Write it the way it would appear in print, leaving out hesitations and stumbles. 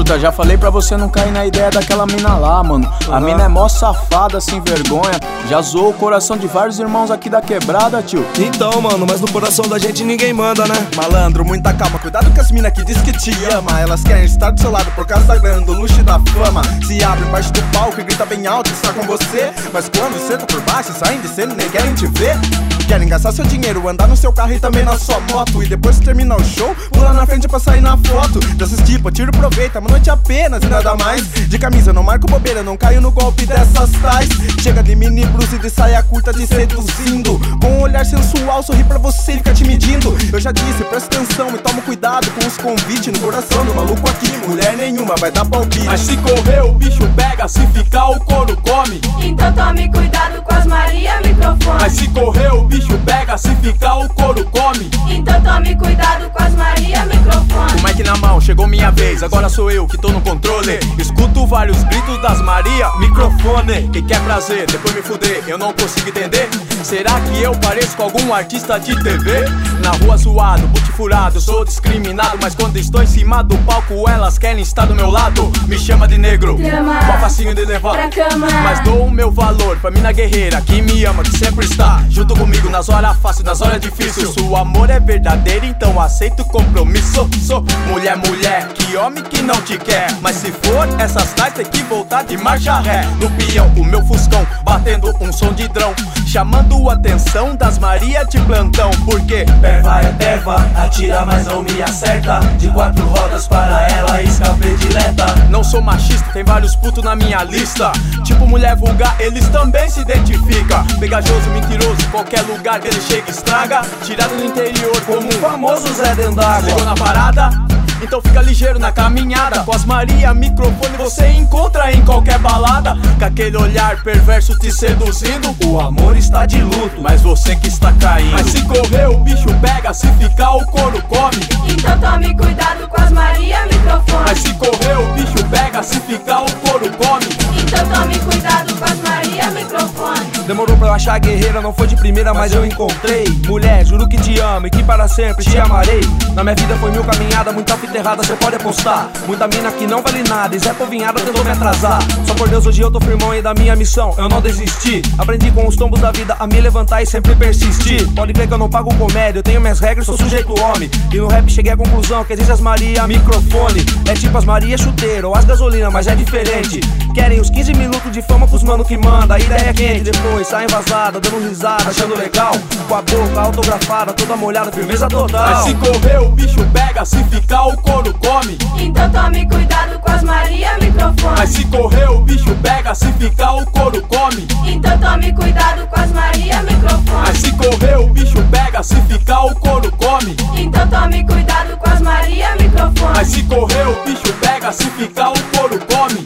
truta, já falei pra você não cair na ideia daquela mina lá, mano. A mina é mó safada, sem vergonha. Já zoou o coração de vários irmãos aqui da quebrada, tio. Então, mano, mas no coração da gente ninguém manda, né? Malandro, muita calma, cuidado com as mina que diz que te ama. Elas querem estar do seu lado por causa da grana, do luxo e da fama. Se abre embaixo do palco e grita bem alto que está com você. Mas quando você tá por baixo, saem de cena e nem querem te ver. Querem gastar seu dinheiro, andar no seu carro e também na sua moto. E depois que terminar o show, pula na frente pra sair na foto. Dessas tipo, tiro proveito, uma noite apenas e nada mais. De camisa, não marco bobeira, não caio no golpe dessas tais. Chega de mini blusa e de saia curta te seduzindo. Com um olhar sensual, sorri pra você e fica te medindo. Eu já disse, presta atenção e toma cuidado com os convites no coração do maluco aqui. Mulher nenhuma vai dar palpite. Mas se correr o bicho pega, se ficar o couro come. Então tome cuidado com as Maria microfone. Mas se correr o bicho pega, se ficar o couro come. Então tome cuidado com as Maria microfone. O mic na mão, chegou minha vez, agora sou eu que tô no controle. Escuto vários gritos das Maria microfone. Que quer prazer, depois me fuder, eu não consigo entender. Será que eu pareço com algum artista de TV? Na rua zoado, boot furado, sou discriminado. Mas quando estou em cima do palco, elas querem estar do meu lado. Me chama de negro, mó facinho de levar pra cama. Mas dou o meu valor pra mina guerreira que me ama, que sempre está junto comigo nas horas fáceis, nas horas difíceis. Se o amor é verdadeiro, então aceito o compromisso. Sou mulher, mulher, que homem que não te quer. Mas se for essas tais, tem que voltar de marcha ré. No peão, o meu fuscão, batendo um som de drão, chamando a atenção das Maria de plantão. Porque Perva é perva, atira mas não me acerta. De 4 rodas para ela, isca predileta. não sou machista, tem vários putos na minha lista. Tipo mulher vulgar, eles também se identificam. Pegajoso, mentiroso, qualquer lugar que ele chega e estraga. Tirado do interior como um famoso Zé dentro d'água. Chegou na parada? Então fica ligeiro na caminhada. Com as Maria microfone você encontra em qualquer balada. Com aquele olhar perverso te seduzindo. O amor está de luto, mas você que está caindo. Mas se correr o bicho pega, se ficar o couro come. Então tome cuidado com as Maria microfone. Mas se correr o bicho pega, se ficar o couro come. Então tome cuidado com as Maria microfone. Demorou pra eu achar a guerreira, não foi de primeira, mas eu encontrei. Mulher, juro que te amo e que para sempre te amarei. Na minha vida foi mil caminhada, muita fita errada, cê pode apostar. Muita mina que não vale nada, e Zé Povinhada tentou me atrasar. Só por Deus hoje eu tô firmão e da minha missão eu não desisti. Aprendi com os tombos da vida a me levantar e sempre persistir. Pode crer que eu não pago comédia, eu tenho minhas regras, sou sujeito homem. E no rap cheguei à conclusão que existe as Maria microfone. É tipo as Maria chuteiro ou as gasolina, mas é diferente. Querem os 15 minutos de fama com os mano que manda. A ideia é quente, depois saem vazada, dando risada, achando legal. Com a boca autografada, toda molhada, firmeza total. Mas se correr o bicho pega, se ficar o couro come. Então tome cuidado com as Maria microfone. Mas se correr o bicho pega, se ficar o couro come. Então tome cuidado com as Maria microfone. Mas se correr o bicho pega, se ficar o couro come. Então tome cuidado com as Maria microfone. Mas se correr o bicho pega, se ficar o couro come.